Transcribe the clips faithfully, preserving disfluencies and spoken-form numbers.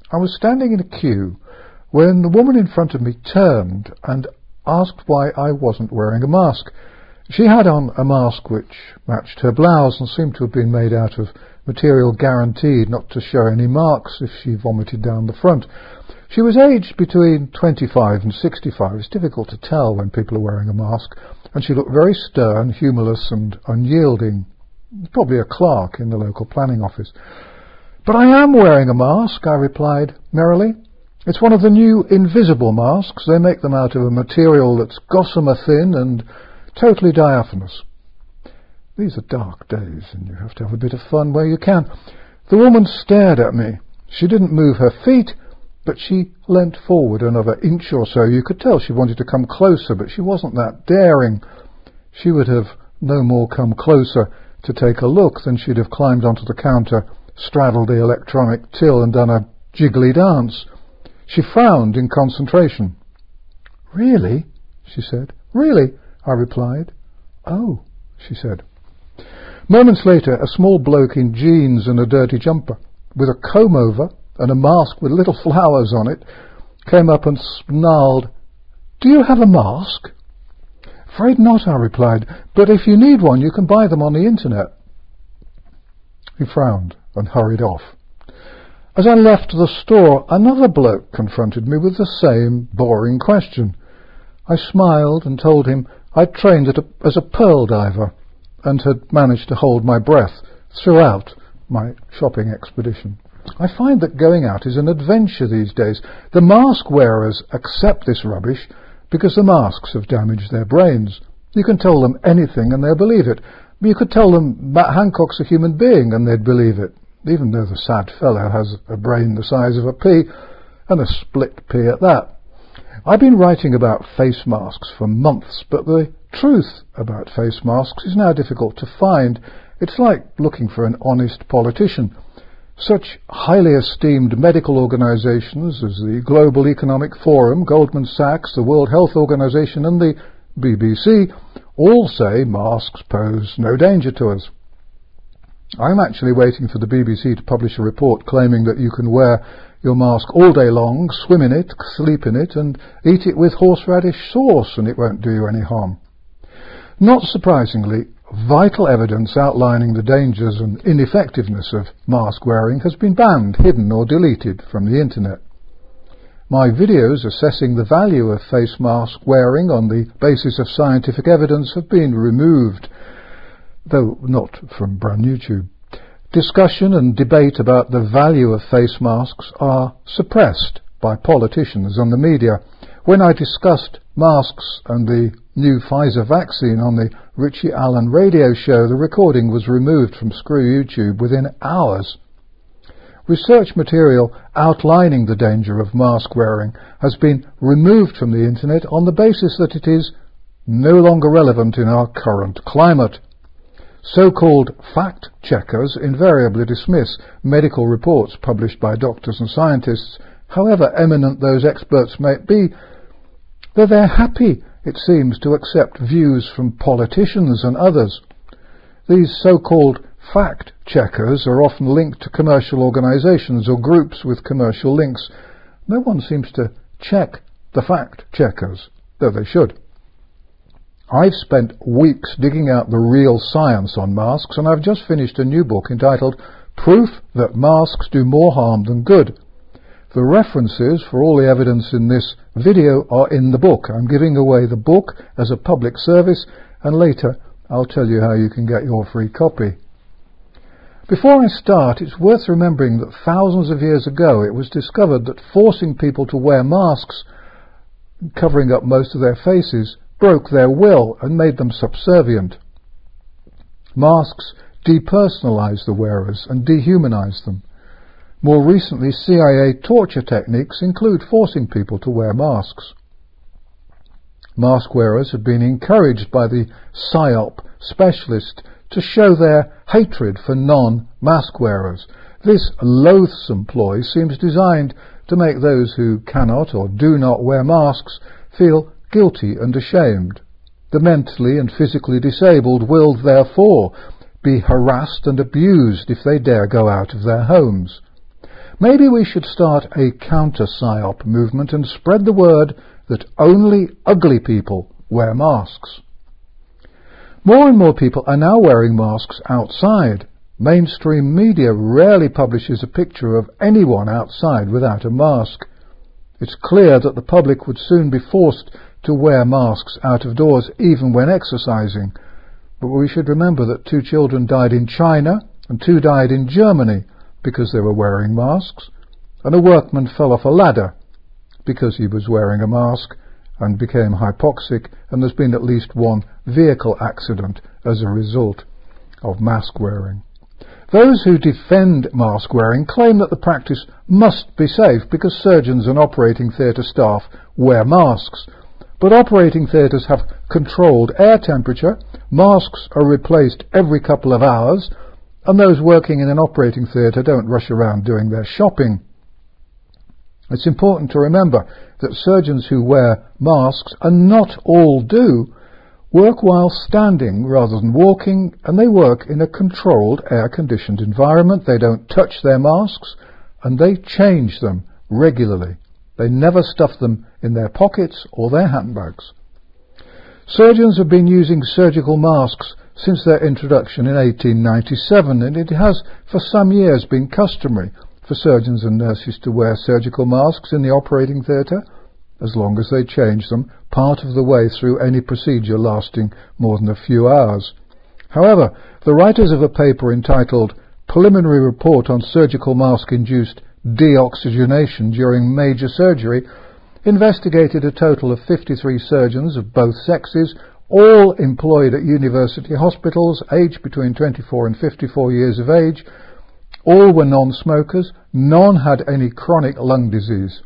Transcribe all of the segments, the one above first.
I was standing in a queue when the woman in front of me turned and asked why I wasn't wearing a mask. She had on a mask which matched her blouse and seemed to have been made out of material guaranteed not to show any marks if she vomited down the front. She was aged between twenty-five and sixty-five. It's difficult to tell when people are wearing a mask, and she looked very stern, humourless and unyielding. Probably a clerk in the local planning office. "But I am wearing a mask," I replied merrily. "It's one of the new invisible masks. They make them out of a material that's gossamer thin and totally diaphanous." These are dark days, and you have to have a bit of fun where you can. The woman stared at me. She didn't move her feet, but she leant forward another inch or so. You could tell she wanted to come closer, but she wasn't that daring. She would have no more come closer to take a look than she'd have climbed onto the counter, straddled the electronic till and done a jiggly dance. She frowned in concentration. "Really?" she said. "Really?" I replied. "Oh," she said. Moments later, a small bloke in jeans and a dirty jumper, with a comb-over and a mask with little flowers on it, came up and snarled, "Do you have a mask?" "Afraid not," I replied, "but if you need one, you can buy them on the internet." He frowned and hurried off. As I left the store, another bloke confronted me with the same boring question. I smiled and told him I'd trained at a, as a pearl diver and had managed to hold my breath throughout my shopping expedition. I find that going out is an adventure these days. The mask wearers accept this rubbish because the masks have damaged their brains. You can tell them anything and they'll believe it. You could tell them Matt Hancock's a human being and they'd believe it, even though the sad fellow has a brain the size of a pea, and a split pea at that. I've been writing about face masks for months, but the truth about face masks is now difficult to find. It's like looking for an honest politician. Such highly esteemed medical organisations as the Global Economic Forum, Goldman Sachs, the World Health Organization and the B B C all say masks pose no danger to us. I'm actually waiting for the B B C to publish a report claiming that you can wear your mask all day long, swim in it, sleep in it, and eat it with horseradish sauce, and it won't do you any harm. Not surprisingly, vital evidence outlining the dangers and ineffectiveness of mask wearing has been banned, hidden, or deleted from the internet. My videos assessing the value of face mask wearing on the basis of scientific evidence have been removed, though not from brand YouTube. Discussion and debate about the value of face masks are suppressed by politicians and the media. When I discussed masks and the new Pfizer vaccine on the Richie Allen radio show, the recording was removed from Screw YouTube within hours. Research material outlining the danger of mask wearing has been removed from the internet on the basis that it is no longer relevant in our current climate. So-called fact-checkers invariably dismiss medical reports published by doctors and scientists, however eminent those experts may be, though they're happy, it seems, to accept views from politicians and others. These so-called fact-checkers are often linked to commercial organisations or groups with commercial links. No one seems to check the fact-checkers, though they should. I've spent weeks digging out the real science on masks, and I've just finished a new book entitled Proof That Masks Do More Harm Than Good. The references for all the evidence in this video are in the book. I'm giving away the book as a public service, and later I'll tell you how you can get your free copy. Before I start, it's worth remembering that thousands of years ago it was discovered that forcing people to wear masks, covering up most of their faces, broke their will and made them subservient. Masks depersonalize the wearers and dehumanize them. More recently, C I A torture techniques include forcing people to wear masks. Mask wearers have been encouraged by the PSYOP specialist to show their hatred for non-mask wearers. This loathsome ploy seems designed to make those who cannot or do not wear masks feel guilty and ashamed. The mentally and physically disabled will therefore be harassed and abused if they dare go out of their homes. Maybe we should start a counter-psyop movement and spread the word that only ugly people wear masks. More and more people are now wearing masks outside. Mainstream media rarely publishes a picture of anyone outside without a mask. It's clear that the public would soon be forced to wear masks out of doors even when exercising. But we should remember that two children died in China and two died in Germany because they were wearing masks, and a workman fell off a ladder because he was wearing a mask and became hypoxic, and there's been at least one vehicle accident as a result of mask wearing. Those who defend mask wearing claim that the practice must be safe because surgeons and operating theatre staff wear masks. But operating theatres have controlled air temperature, masks are replaced every couple of hours, and those working in an operating theatre don't rush around doing their shopping. It's important to remember that surgeons who wear masks, and not all do, work while standing rather than walking, and they work in a controlled air-conditioned environment. They don't touch their masks, and they change them regularly. They never stuff them in their pockets or their handbags. Surgeons have been using surgical masks since their introduction in eighteen ninety-seven, and it has for some years been customary for surgeons and nurses to wear surgical masks in the operating theatre, as long as they change them part of the way through any procedure lasting more than a few hours. However, the writers of a paper entitled Preliminary Report on Surgical Mask-Induced Deoxygenation During Major Surgery investigated a total of fifty-three surgeons of both sexes, all employed at university hospitals, aged between twenty-four and fifty-four years of age. All were non-smokers. None had any chronic lung disease.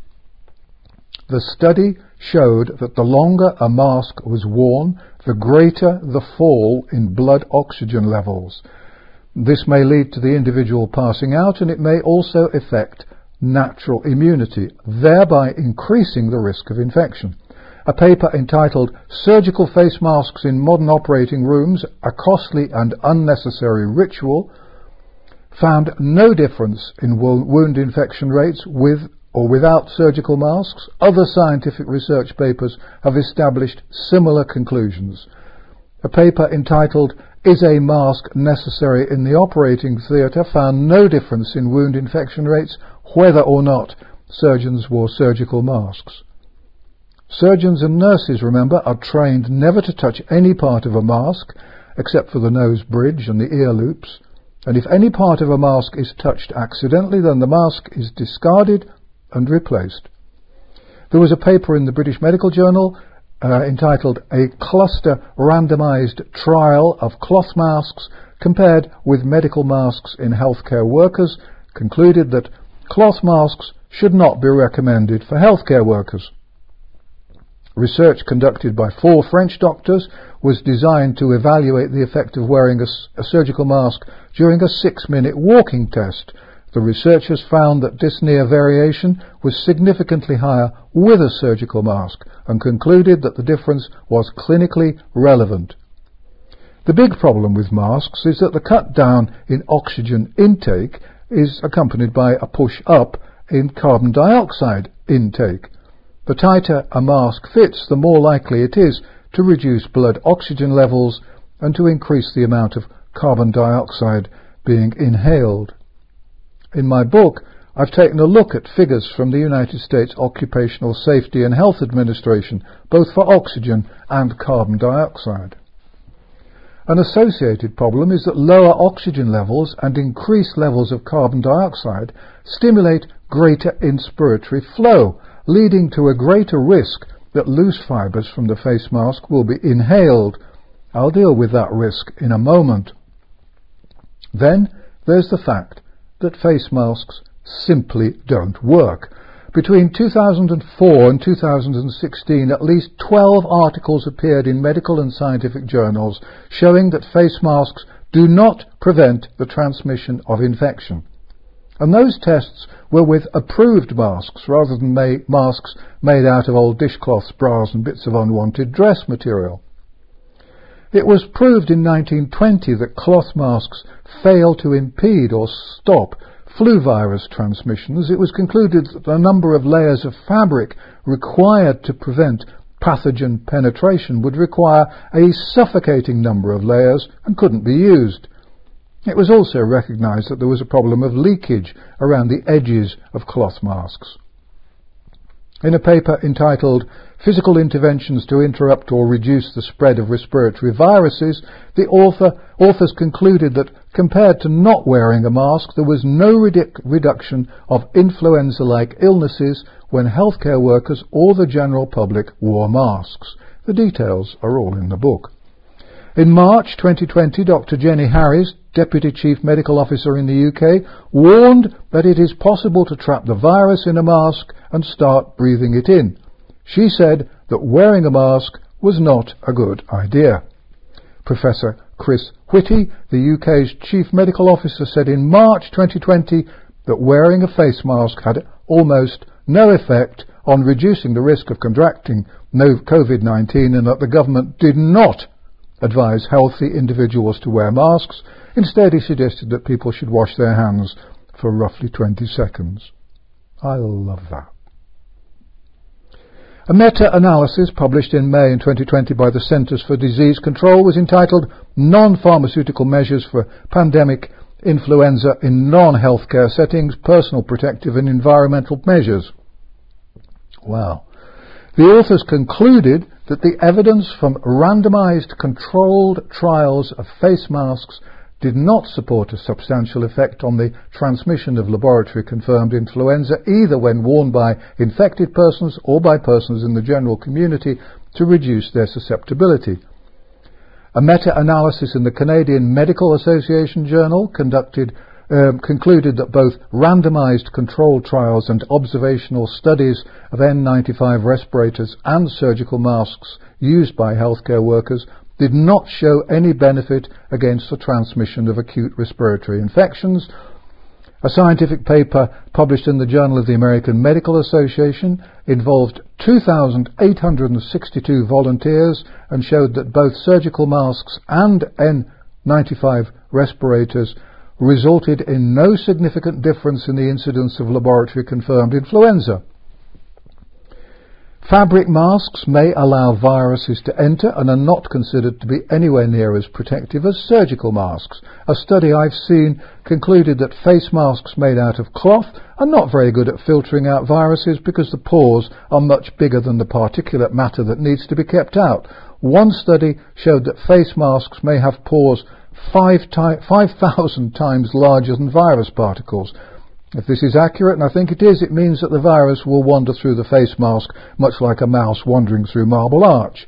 The study showed that the longer a mask was worn, the greater the fall in blood oxygen levels. This may lead to the individual passing out, and it may also affect natural immunity, thereby increasing the risk of infection. A paper entitled Surgical Face Masks in Modern Operating Rooms, a Costly and Unnecessary Ritual, found no difference in wo- wound infection rates with or without surgical masks. Other scientific research papers have established similar conclusions. A paper entitled Is a Mask Necessary in the Operating Theatre found no difference in wound infection rates whether or not surgeons wore surgical masks. Surgeons and nurses, remember, are trained never to touch any part of a mask except for the nose bridge and the ear loops, and if any part of a mask is touched accidentally, then the mask is discarded and replaced. There was a paper in the British Medical Journal uh, entitled A Cluster Randomised Trial of Cloth Masks Compared with Medical Masks in Healthcare Workers, concluded that cloth masks should not be recommended for healthcare workers. Research conducted by four French doctors was designed to evaluate the effect of wearing a, a surgical mask during a six-minute walking test. The researchers found that dyspnea variation was significantly higher with a surgical mask and concluded that the difference was clinically relevant. The big problem with masks is that the cut down in oxygen intake is accompanied by a push up in carbon dioxide intake. The tighter a mask fits, the more likely it is to reduce blood oxygen levels and to increase the amount of carbon dioxide being inhaled. In my book, I've taken a look at figures from the United States Occupational Safety and Health Administration, both for oxygen and carbon dioxide. An associated problem is that lower oxygen levels and increased levels of carbon dioxide stimulate greater inspiratory flow, leading to a greater risk that loose fibres from the face mask will be inhaled. I'll deal with that risk in a moment. Then there's the fact that face masks simply don't work. Between two thousand four and two thousand sixteen, at least twelve articles appeared in medical and scientific journals showing that face masks do not prevent the transmission of infection. And those tests were with approved masks rather than ma- masks made out of old dishcloths, bras and bits of unwanted dress material. It was proved in nineteen twenty that cloth masks fail to impede or stop flu virus transmissions, it was concluded that the number of layers of fabric required to prevent pathogen penetration would require a suffocating number of layers and couldn't be used. It was also recognised that there was a problem of leakage around the edges of cloth masks. In a paper entitled Physical Interventions to Interrupt or Reduce the Spread of Respiratory Viruses, the author, authors concluded that compared to not wearing a mask, there was no redu- reduction of influenza-like illnesses when healthcare workers or the general public wore masks. The details are all in the book. In March twenty twenty, Doctor Jenny Harries, Deputy Chief Medical Officer in the U K, warned that it is possible to trap the virus in a mask and start breathing it in. She said that wearing a mask was not a good idea. Professor Chris Whitty, the U K's Chief Medical Officer, said in March twenty twenty that wearing a face mask had almost no effect on reducing the risk of contracting COVID nineteen and that the government did not advise healthy individuals to wear masks. Instead, he suggested that people should wash their hands for roughly twenty seconds. I love that. A meta-analysis published in May in twenty twenty by the Centers for Disease Control was entitled Non-Pharmaceutical Measures for Pandemic Influenza in Non-Healthcare Settings, Personal Protective and Environmental Measures. Wow. The authors concluded that the evidence from randomized controlled trials of face masks did not support a substantial effect on the transmission of laboratory-confirmed influenza, either when worn by infected persons or by persons in the general community, to reduce their susceptibility. A meta-analysis in the Canadian Medical Association Journal conducted Um, concluded that both randomized controlled trials and observational studies of N ninety-five respirators and surgical masks used by healthcare workers did not show any benefit against the transmission of acute respiratory infections. A scientific paper published in the Journal of the American Medical Association involved two thousand eight hundred sixty-two volunteers and showed that both surgical masks and N ninety-five respirators resulted in no significant difference in the incidence of laboratory-confirmed influenza. Fabric masks may allow viruses to enter and are not considered to be anywhere near as protective as surgical masks. A study I've seen concluded that face masks made out of cloth are not very good at filtering out viruses because the pores are much bigger than the particulate matter that needs to be kept out. One study showed that face masks may have pores five thousand times larger than virus particles. If this is accurate, and I think it is, it means that the virus will wander through the face mask much like a mouse wandering through Marble Arch.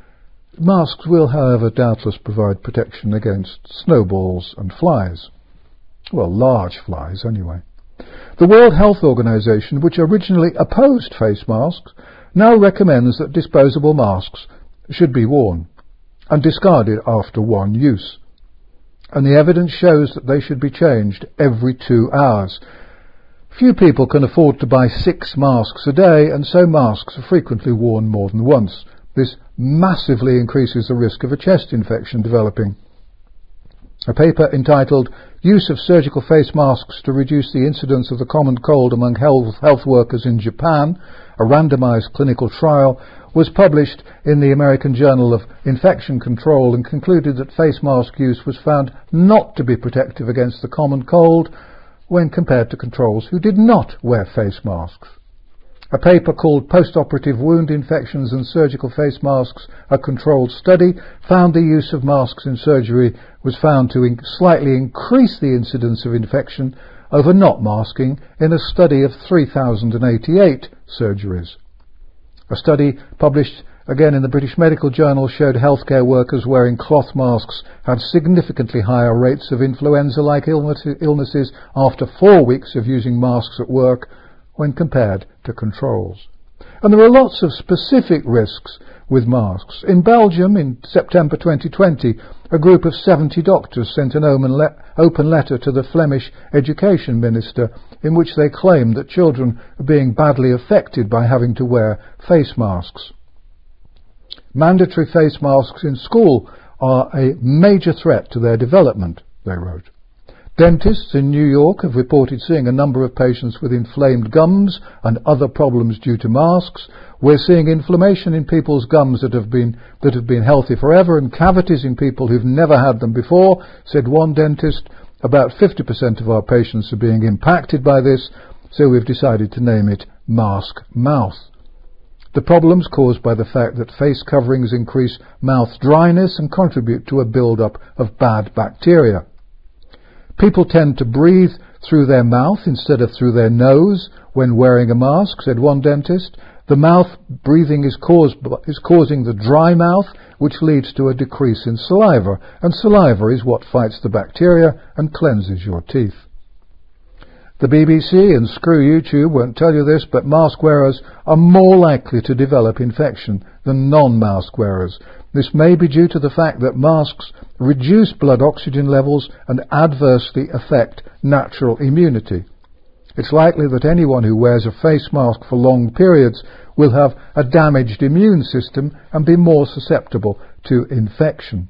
Masks will, however, doubtless provide protection against snowballs and flies. Well, large flies, anyway. The World Health Organization, which originally opposed face masks, now recommends that disposable masks should be worn and discarded after one use. And the evidence shows that they should be changed every two hours. Few people can afford to buy six masks a day, and so masks are frequently worn more than once. This massively increases the risk of a chest infection developing. A paper entitled Use of Surgical Face Masks to Reduce the Incidence of the Common Cold Among Health, health Workers in Japan, a randomized clinical trial, was published in the American Journal of Infection Control and concluded that face mask use was found not to be protective against the common cold when compared to controls who did not wear face masks. A paper called Post-Operative Wound Infections and Surgical Face Masks, a Controlled Study, found the use of masks in surgery was found to in- slightly increase the incidence of infection over not masking in a study of three thousand eighty-eight surgeries. A study published again in the British Medical Journal showed healthcare workers wearing cloth masks had significantly higher rates of influenza-like illnesses after four weeks of using masks at work when compared to controls. And there are lots of specific risks with masks. In Belgium, in September twenty twenty, a group of seventy doctors sent an open letter to the Flemish Education Minister in which they claimed that children are being badly affected by having to wear face masks. Mandatory face masks in school are a major threat to their development, they wrote. Dentists in New York have reported seeing a number of patients with inflamed gums and other problems due to masks. We're seeing inflammation in people's gums that have been that have been healthy forever, and cavities in people who've never had them before, said one dentist. About fifty percent of our patients are being impacted by this, so we've decided to name it mask mouth. The problems caused by the fact that face coverings increase mouth dryness and contribute to a build-up of bad bacteria. People tend to breathe through their mouth instead of through their nose when wearing a mask, said one dentist. The mouth breathing is, caused, is causing the dry mouth, which leads to a decrease in saliva, and saliva is what fights the bacteria and cleanses your teeth. The B B C and screw YouTube won't tell you this, but mask wearers are more likely to develop infection than non-mask wearers. This may be due to the fact that masks reduce blood oxygen levels and adversely affect natural immunity. It's likely that anyone who wears a face mask for long periods will have a damaged immune system and be more susceptible to infection.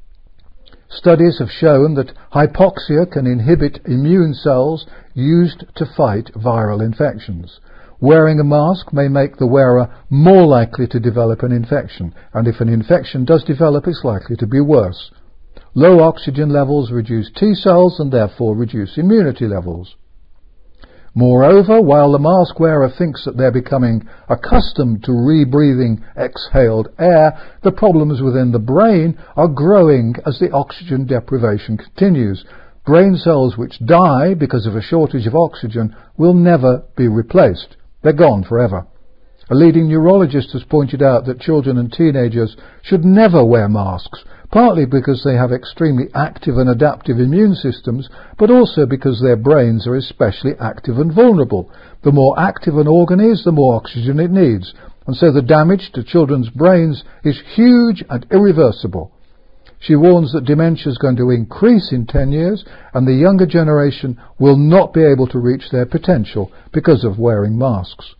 Studies have shown that hypoxia can inhibit immune cells used to fight viral infections. Wearing a mask may make the wearer more likely to develop an infection, and if an infection does develop, it's likely to be worse. Low oxygen levels reduce T cells and therefore reduce immunity levels. Moreover, while the mask wearer thinks that they're becoming accustomed to rebreathing exhaled air, the problems within the brain are growing as the oxygen deprivation continues. Brain cells which die because of a shortage of oxygen will never be replaced. They're gone forever. A leading neurologist has pointed out that children and teenagers should never wear masks, partly because they have extremely active and adaptive immune systems, but also because their brains are especially active and vulnerable. The more active an organ is, the more oxygen it needs, and so the damage to children's brains is huge and irreversible. She warns that dementia is going to increase in ten years, and the younger generation will not be able to reach their potential because of wearing masks.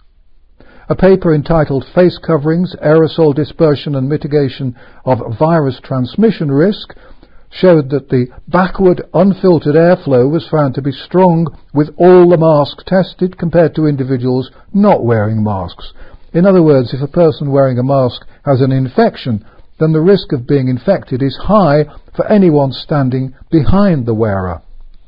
A paper entitled Face Coverings, Aerosol Dispersion and Mitigation of Virus Transmission Risk showed that the backward unfiltered airflow was found to be strong with all the masks tested compared to individuals not wearing masks. In other words, if a person wearing a mask has an infection, then the risk of being infected is high for anyone standing behind the wearer.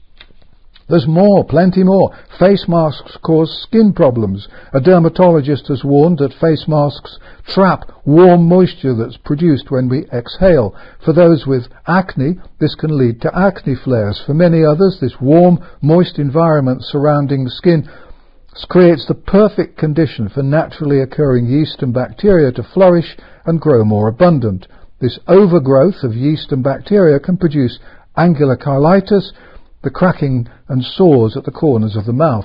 There's more, plenty more. Face masks cause skin problems. A dermatologist has warned that face masks trap warm moisture that's produced when we exhale. For those with acne, this can lead to acne flares. For many others, this warm, moist environment surrounding the skin creates the perfect condition for naturally occurring yeast and bacteria to flourish and grow more abundant. This overgrowth of yeast and bacteria can produce angular cheilitis, the cracking and sores at the corners of the mouth.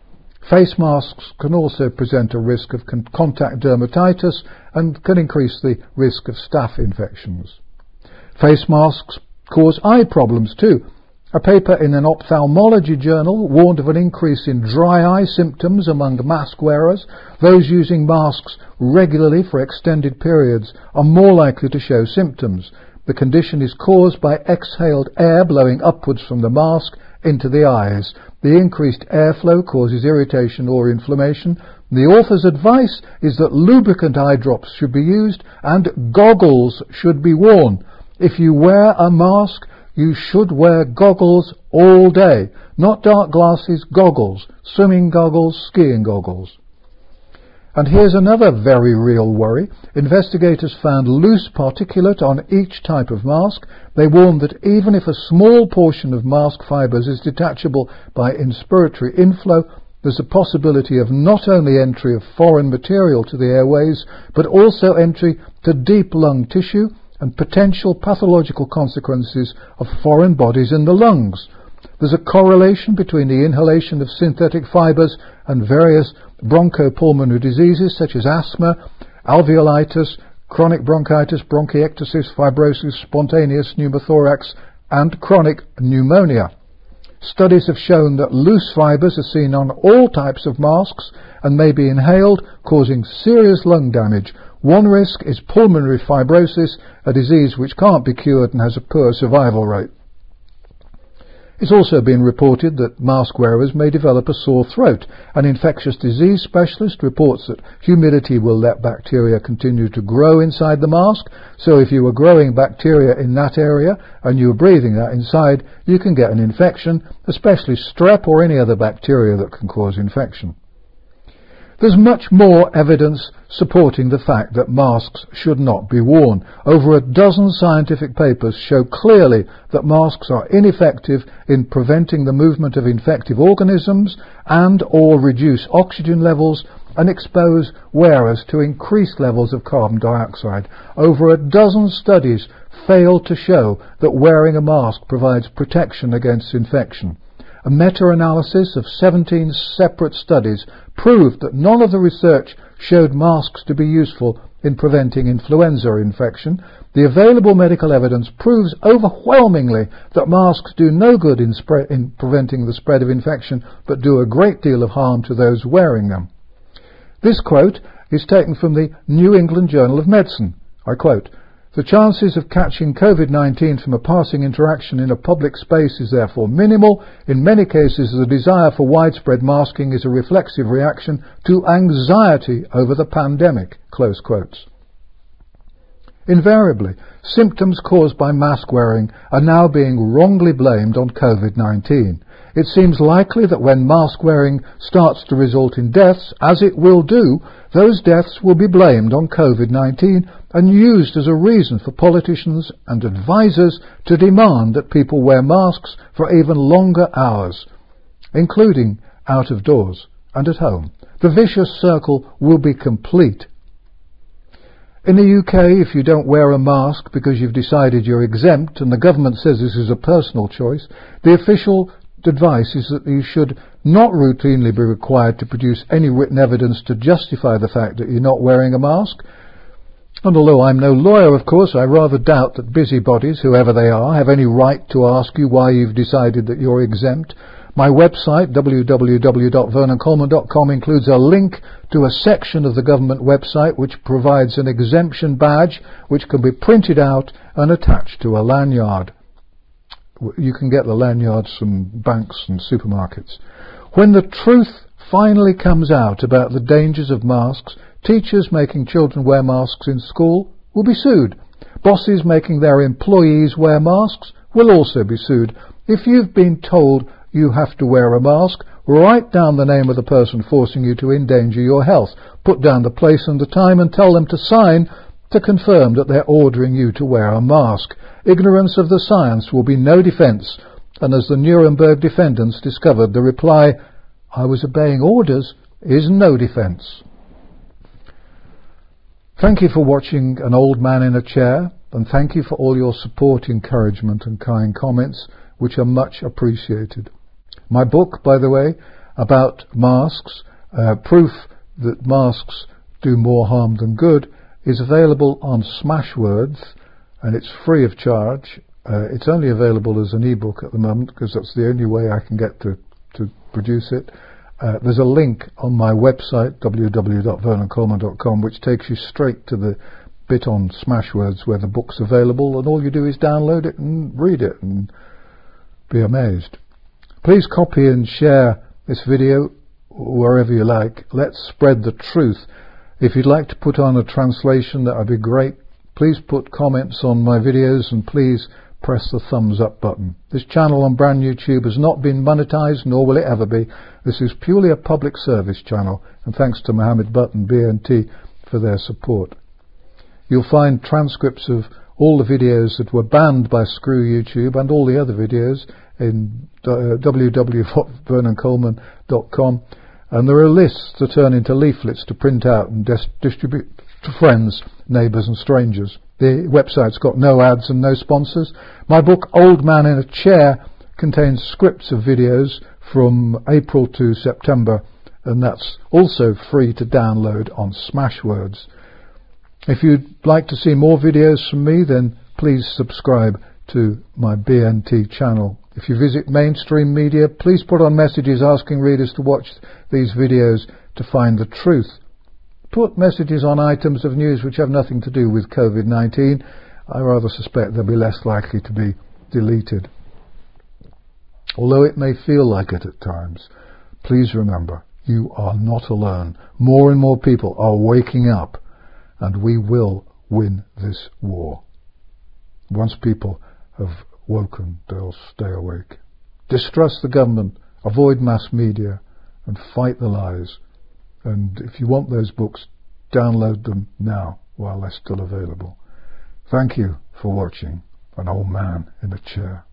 Face masks can also present a risk of con- contact dermatitis and can increase the risk of staph infections. Face masks cause eye problems too. A paper in an ophthalmology journal warned of an increase in dry eye symptoms among mask wearers. Those using masks regularly for extended periods are more likely to show symptoms. The condition is caused by exhaled air blowing upwards from the mask into the eyes. The increased airflow causes irritation or inflammation. The author's advice is that lubricant eye drops should be used and goggles should be worn. If you wear a mask, you should wear goggles all day. Not dark glasses, goggles. Swimming goggles, skiing goggles. And here's another very real worry. Investigators found loose particulate on each type of mask. They warned that even if a small portion of mask fibres is detachable by inspiratory inflow, there's a possibility of not only entry of foreign material to the airways, but also entry to deep lung tissue and potential pathological consequences of foreign bodies in the lungs. There's a correlation between the inhalation of synthetic fibres and various bronchopulmonary diseases such as asthma, alveolitis, chronic bronchitis, bronchiectasis, fibrosis, spontaneous pneumothorax, and chronic pneumonia. Studies have shown that loose fibres are seen on all types of masks and may be inhaled, causing serious lung damage. One risk is pulmonary fibrosis, a disease which can't be cured and has a poor survival rate. It's also been reported that mask wearers may develop a sore throat. An infectious disease specialist reports that humidity will let bacteria continue to grow inside the mask, so if you were growing bacteria in that area and you were breathing that inside, you can get an infection, especially strep or any other bacteria that can cause infection. There's much more evidence supporting the fact that masks should not be worn. Over a dozen scientific papers show clearly that masks are ineffective in preventing the movement of infective organisms and or reduce oxygen levels and expose wearers to increased levels of carbon dioxide. Over a dozen studies fail to show that wearing a mask provides protection against infection. A meta-analysis of seventeen separate studies proved that none of the research showed masks to be useful in preventing influenza infection. The available medical evidence proves overwhelmingly that masks do no good in, spread, in preventing the spread of infection, but do a great deal of harm to those wearing them. This quote is taken from the New England Journal of Medicine. I quote, "The chances of catching COVID nineteen from a passing interaction in a public space is therefore minimal. In many cases, the desire for widespread masking is a reflexive reaction to anxiety over the pandemic." Close quotes. Invariably, symptoms caused by mask wearing are now being wrongly blamed on COVID nineteen. It seems likely that when mask wearing starts to result in deaths, as it will do, those deaths will be blamed on COVID nineteen and used as a reason for politicians and advisers to demand that people wear masks for even longer hours, including out of doors and at home. The vicious circle will be complete. In the U K, if you don't wear a mask because you've decided you're exempt and the government says this is a personal choice, the official advice is that you should not routinely be required to produce any written evidence to justify the fact that you're not wearing a mask. And although I'm no lawyer, of course, I rather doubt that busybodies, whoever they are, have any right to ask you why you've decided that you're exempt. My website, w w w dot vernon coleman dot com, includes a link to a section of the government website which provides an exemption badge which can be printed out and attached to a lanyard. You can get the lanyards from banks and supermarkets. When the truth finally comes out about the dangers of masks, teachers making children wear masks in school will be sued. Bosses making their employees wear masks will also be sued. If you've been told you have to wear a mask, write down the name of the person forcing you to endanger your health. Put down the place and the time and tell them to sign to confirm that they're ordering you to wear a mask. Ignorance of the science will be no defence, and as the Nuremberg defendants discovered, the reply, "I was obeying orders," is no defence. Thank you for watching An Old Man in a Chair, and thank you for all your support, encouragement and kind comments, which are much appreciated. My book, by the way, about masks, uh, proof that masks do more harm than good, is available on Smashwords, and it's free of charge. Uh, it's only available as an ebook at the moment because that's the only way I can get to, to produce it. Uh, there's a link on my website, w w w dot vernon coleman dot com, which takes you straight to the bit on Smashwords where the book's available, and all you do is download it and read it and be amazed. Please copy and share this video wherever you like. Let's spread the truth. If you'd like to put on a translation, that would be great. Please put comments on my videos and please press the thumbs up button. This channel on Brand YouTube has not been monetized, nor will it ever be. This is purely a public service channel, and thanks to Mohammed Butt and B N T for their support. You'll find transcripts of all the videos that were banned by Screw YouTube and all the other videos in uh, w w w dot vernon coleman dot com, and there are lists to turn into leaflets to print out and dis distribute to friends, neighbours and strangers. The website's got no ads and no sponsors. My book Old Man in a Chair contains scripts of videos from April to September, and that's also free to download on Smashwords. If you'd like to see more videos from me, then please subscribe to my B N T channel. If you visit mainstream media, please put on messages asking readers to watch these videos to find the truth. Put messages on items of news which have nothing to do with COVID nineteen. I rather suspect they'll be less likely to be deleted. Although it may feel like it at times, please remember, you are not alone. More and more people are waking up, and we will win this war. Once people have woken, they'll stay awake. Distrust the government, avoid mass media, and fight the lies. And if you want those books, download them now while they're still available. Thank you for watching An Old Man in a Chair.